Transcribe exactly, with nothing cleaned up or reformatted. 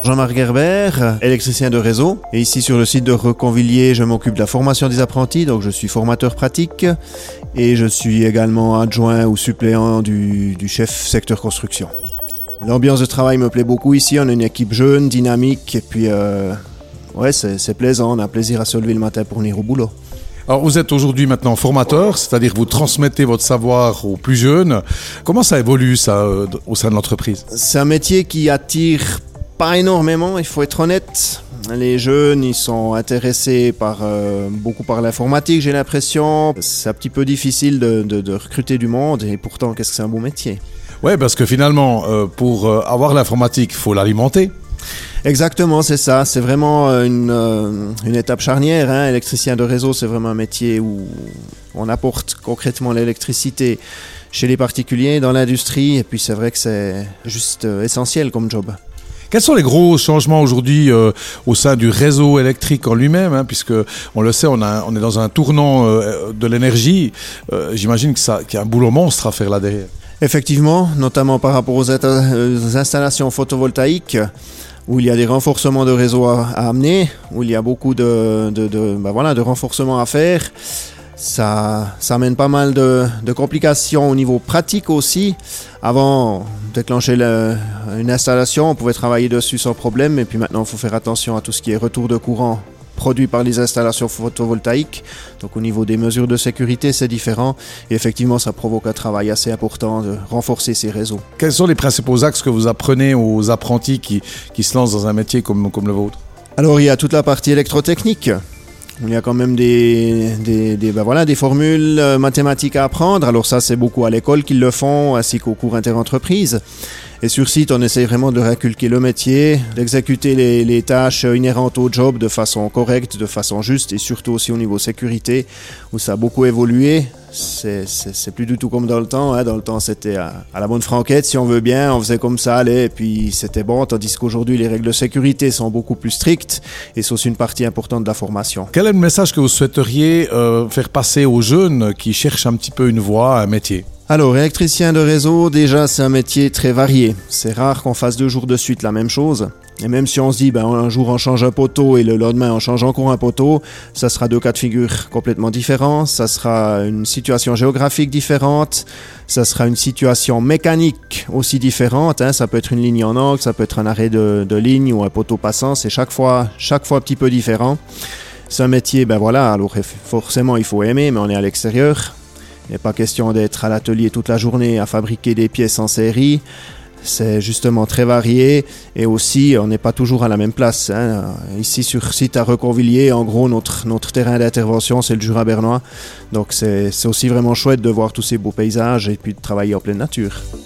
Jean-Marc Gerber, électricien de réseau. Et ici sur le site de Reconvilliers, je m'occupe de la formation des apprentis, donc je suis formateur pratique. Et je suis également adjoint ou suppléant du, du chef secteur construction. L'ambiance de travail me plaît beaucoup ici, on a une équipe jeune, dynamique, et puis euh, ouais, c'est, c'est plaisant, on a plaisir à se lever le matin pour venir au boulot. Alors vous êtes aujourd'hui maintenant formateur, c'est-à-dire que vous transmettez votre savoir aux plus jeunes. Comment ça évolue ça euh, au sein de l'entreprise ? C'est un métier qui attire pas énormément, il faut être honnête. Les jeunes, ils sont intéressés par, euh, beaucoup par l'informatique, j'ai l'impression. C'est un petit peu difficile de, de, de recruter du monde, et pourtant, qu'est-ce que c'est un beau métier ? Oui, parce que finalement, euh, pour euh, avoir l'informatique, il faut l'alimenter. Exactement, c'est ça. C'est vraiment une, euh, une étape charnière. Hein. Électricien de réseau, c'est vraiment un métier où on apporte concrètement l'électricité chez les particuliers, dans l'industrie. Et puis, c'est vrai que c'est juste euh, essentiel comme job. Quels sont les gros changements aujourd'hui euh, au sein du réseau électrique en lui-même, hein, puisque on le sait, on, a, on est dans un tournant euh, de l'énergie. Euh, j'imagine que ça, qu'il y a un boulot monstre à faire là derrière. Effectivement, notamment par rapport aux, éta- aux installations photovoltaïques, où il y a des renforcements de réseau à, à amener, où il y a beaucoup de, de, de, ben voilà, de renforcements à faire. Ça, ça amène pas mal de, de complications au niveau pratique aussi. Avant, déclencher le, une installation, on pouvait travailler dessus sans problème, et puis maintenant, il faut faire attention à tout ce qui est retour de courant produit par les installations photovoltaïques. Donc au niveau des mesures de sécurité, c'est différent. Et effectivement, ça provoque un travail assez important de renforcer ces réseaux. Quels sont les principaux axes que vous apprenez aux apprentis qui, qui se lancent dans un métier comme, comme le vôtre ? Alors, il y a toute la partie électrotechnique. Il y a quand même des, des, des, ben voilà, des formules mathématiques à apprendre. Alors ça, c'est beaucoup à l'école qu'ils le font, ainsi qu'au cours interentreprises. Et sur site, on essaie vraiment de réinculquer le métier, d'exécuter les, les tâches inhérentes au job de façon correcte, de façon juste, et surtout aussi au niveau sécurité, où ça a beaucoup évolué. C'est, c'est, c'est plus du tout comme dans le temps. Hein. Dans le temps, c'était à, à la bonne franquette, si on veut bien. On faisait comme ça, allez, et puis c'était bon. Tandis qu'aujourd'hui, les règles de sécurité sont beaucoup plus strictes, et c'est aussi une partie importante de la formation. Quel est le message que vous souhaiteriez euh, faire passer aux jeunes qui cherchent un petit peu une voie, un métier ? Alors, électricien de réseau, déjà, c'est un métier très varié. C'est rare qu'on fasse deux jours de suite la même chose. Et même si on se dit, ben, un jour on change un poteau et le lendemain on change encore un poteau, ça sera deux cas de figure complètement différents. Ça sera une situation géographique différente. Ça sera une situation mécanique aussi différente. Hein. Ça peut être une ligne en angle, ça peut être un arrêt de, de ligne ou un poteau passant. C'est chaque fois, chaque fois un petit peu différent. C'est un métier, ben voilà, alors forcément il faut aimer, mais on est à l'extérieur. Il n'est pas question d'être à l'atelier toute la journée à fabriquer des pièces en série. C'est justement très varié, et aussi on n'est pas toujours à la même place. Hein. Ici sur site à Reconvilliers, en gros notre, notre terrain d'intervention c'est le Jura bernois. Donc c'est, c'est aussi vraiment chouette de voir tous ces beaux paysages et puis de travailler en pleine nature.